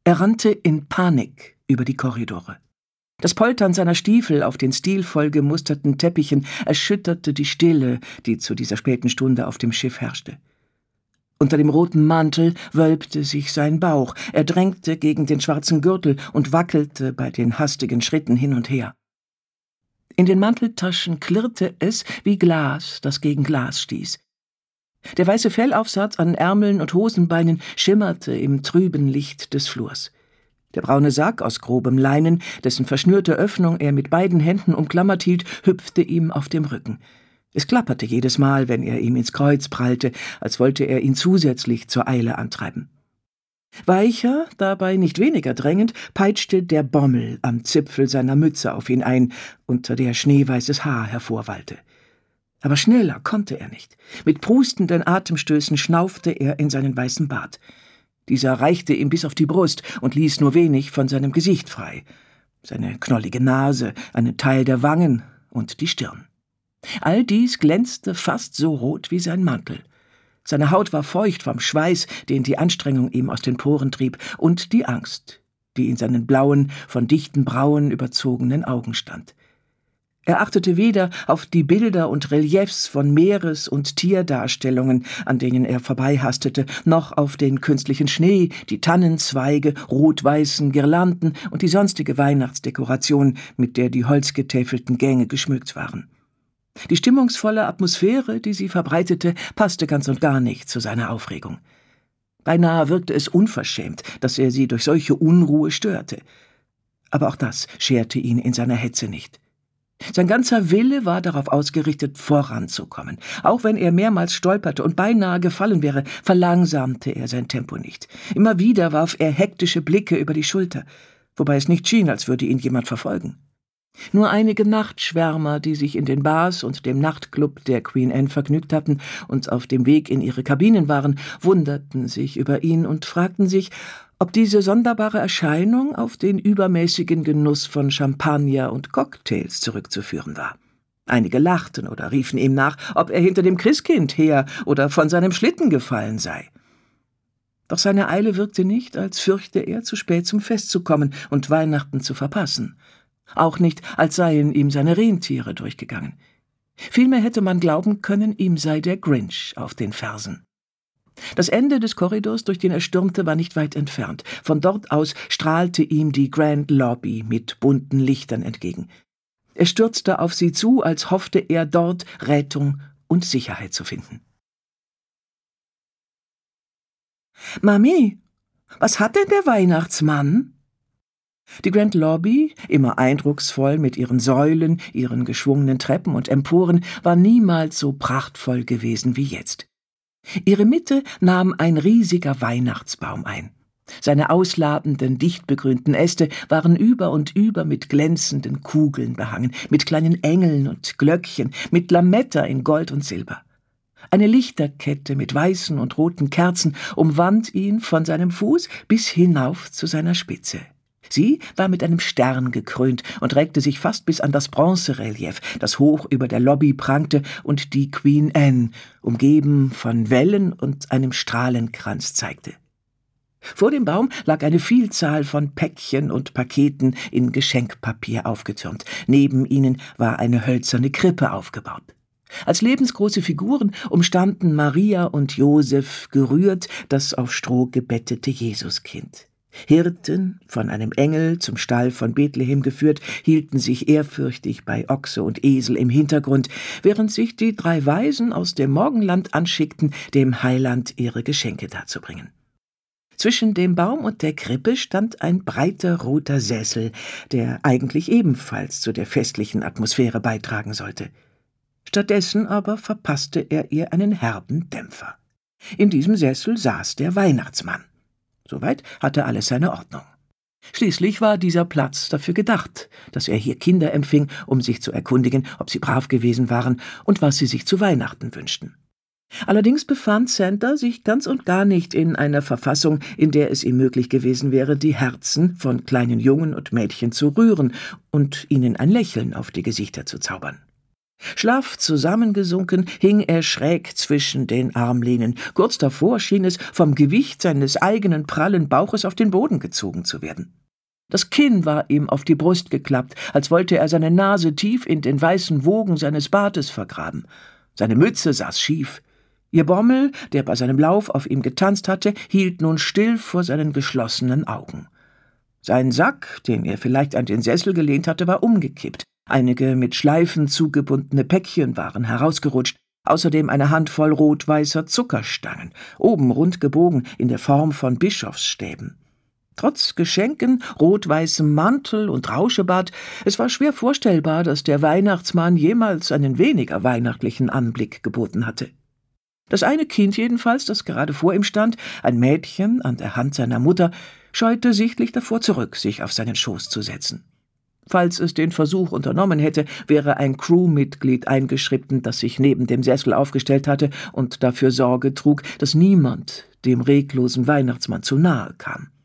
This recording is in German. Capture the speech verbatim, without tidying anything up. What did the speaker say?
Er rannte in Panik über die Korridore. Das Poltern seiner Stiefel auf den stilvoll gemusterten Teppichen erschütterte die Stille, die zu dieser späten Stunde auf dem Schiff herrschte. Unter dem roten Mantel wölbte sich sein Bauch, er drängte gegen den schwarzen Gürtel und wackelte bei den hastigen Schritten hin und her. In den Manteltaschen klirrte es wie Glas, das gegen Glas stieß. Der weiße Fellaufsatz an Ärmeln und Hosenbeinen schimmerte im trüben Licht des Flurs. Der braune Sack aus grobem Leinen, dessen verschnürte Öffnung er mit beiden Händen umklammert hielt, hüpfte ihm auf dem Rücken. Es klapperte jedes Mal, wenn er ihm ins Kreuz prallte, als wollte er ihn zusätzlich zur Eile antreiben. Weicher, dabei nicht weniger drängend, peitschte der Bommel am Zipfel seiner Mütze auf ihn ein, unter der schneeweißes Haar hervorwallte. Aber schneller konnte er nicht. Mit prustenden Atemstößen schnaufte er in seinen weißen Bart. Dieser reichte ihm bis auf die Brust und ließ nur wenig von seinem Gesicht frei. Seine knollige Nase, einen Teil der Wangen und die Stirn. All dies glänzte fast so rot wie sein Mantel. Seine Haut war feucht vom Schweiß, den die Anstrengung ihm aus den Poren trieb, und die Angst, die in seinen blauen, von dichten Brauen überzogenen Augen stand. Er achtete weder auf die Bilder und Reliefs von Meeres- und Tierdarstellungen, an denen er vorbeihastete, noch auf den künstlichen Schnee, die Tannenzweige, rot-weißen Girlanden und die sonstige Weihnachtsdekoration, mit der die holzgetäfelten Gänge geschmückt waren. Die stimmungsvolle Atmosphäre, die sie verbreitete, passte ganz und gar nicht zu seiner Aufregung. Beinahe wirkte es unverschämt, dass er sie durch solche Unruhe störte. Aber auch das scherte ihn in seiner Hetze nicht. Sein ganzer Wille war darauf ausgerichtet, voranzukommen. Auch wenn er mehrmals stolperte und beinahe gefallen wäre, verlangsamte er sein Tempo nicht. Immer wieder warf er hektische Blicke über die Schulter, wobei es nicht schien, als würde ihn jemand verfolgen. Nur einige Nachtschwärmer, die sich in den Bars und dem Nachtclub der Queen Anne vergnügt hatten und auf dem Weg in ihre Kabinen waren, wunderten sich über ihn und fragten sich, ob diese sonderbare Erscheinung auf den übermäßigen Genuss von Champagner und Cocktails zurückzuführen war. Einige lachten oder riefen ihm nach, ob er hinter dem Christkind her oder von seinem Schlitten gefallen sei. Doch seine Eile wirkte nicht, als fürchte er, zu spät zum Fest zu kommen und Weihnachten zu verpassen. Auch nicht, als seien ihm seine Rentiere durchgegangen. Vielmehr hätte man glauben können, ihm sei der Grinch auf den Fersen. Das Ende des Korridors, durch den er stürmte, war nicht weit entfernt. Von dort aus strahlte ihm die Grand Lobby mit bunten Lichtern entgegen. Er stürzte auf sie zu, als hoffte er dort Rettung und Sicherheit zu finden. »Mami, was hat denn der Weihnachtsmann?« Die Grand Lobby, immer eindrucksvoll mit ihren Säulen, ihren geschwungenen Treppen und Emporen, war niemals so prachtvoll gewesen wie jetzt. Ihre Mitte nahm ein riesiger Weihnachtsbaum ein. Seine ausladenden, dicht begrünten Äste waren über und über mit glänzenden Kugeln behangen, mit kleinen Engeln und Glöckchen, mit Lametta in Gold und Silber. Eine Lichterkette mit weißen und roten Kerzen umwand ihn von seinem Fuß bis hinauf zu seiner Spitze. Sie war mit einem Stern gekrönt und reckte sich fast bis an das Bronzerelief, das hoch über der Lobby prangte und die Queen Anne, umgeben von Wellen und einem Strahlenkranz, zeigte. Vor dem Baum lag eine Vielzahl von Päckchen und Paketen in Geschenkpapier aufgetürmt. Neben ihnen war eine hölzerne Krippe aufgebaut. Als lebensgroße Figuren umstanden Maria und Josef gerührt das auf Stroh gebettete Jesuskind. Hirten, von einem Engel zum Stall von Bethlehem geführt, hielten sich ehrfürchtig bei Ochse und Esel im Hintergrund, während sich die drei Weisen aus dem Morgenland anschickten, dem Heiland ihre Geschenke darzubringen. Zwischen dem Baum und der Krippe stand ein breiter roter Sessel, der eigentlich ebenfalls zu der festlichen Atmosphäre beitragen sollte. Stattdessen aber verpasste er ihr einen herben Dämpfer. In diesem Sessel saß der Weihnachtsmann. Soweit hatte alles seine Ordnung. Schließlich war dieser Platz dafür gedacht, dass er hier Kinder empfing, um sich zu erkundigen, ob sie brav gewesen waren und was sie sich zu Weihnachten wünschten. Allerdings befand Santa sich ganz und gar nicht in einer Verfassung, in der es ihm möglich gewesen wäre, die Herzen von kleinen Jungen und Mädchen zu rühren und ihnen ein Lächeln auf die Gesichter zu zaubern. Schlaff zusammengesunken hing er schräg zwischen den Armlehnen. Kurz davor schien es, vom Gewicht seines eigenen prallen Bauches auf den Boden gezogen zu werden. Das Kinn war ihm auf die Brust geklappt, als wollte er seine Nase tief in den weißen Wogen seines Bartes vergraben. Seine Mütze saß schief. Ihr Bommel, der bei seinem Lauf auf ihm getanzt hatte, hielt nun still vor seinen geschlossenen Augen. Sein Sack, den er vielleicht an den Sessel gelehnt hatte, war umgekippt. Einige mit Schleifen zugebundene Päckchen waren herausgerutscht, außerdem eine Handvoll rot-weißer Zuckerstangen, oben rund gebogen in der Form von Bischofsstäben. Trotz Geschenken, rot-weißem Mantel und Rauschebart, es war schwer vorstellbar, dass der Weihnachtsmann jemals einen weniger weihnachtlichen Anblick geboten hatte. Das eine Kind jedenfalls, das gerade vor ihm stand, ein Mädchen an der Hand seiner Mutter, scheute sichtlich davor zurück, sich auf seinen Schoß zu setzen. Falls es den Versuch unternommen hätte, wäre ein Crewmitglied eingeschritten, das sich neben dem Sessel aufgestellt hatte und dafür Sorge trug, dass niemand dem reglosen Weihnachtsmann zu nahe kam.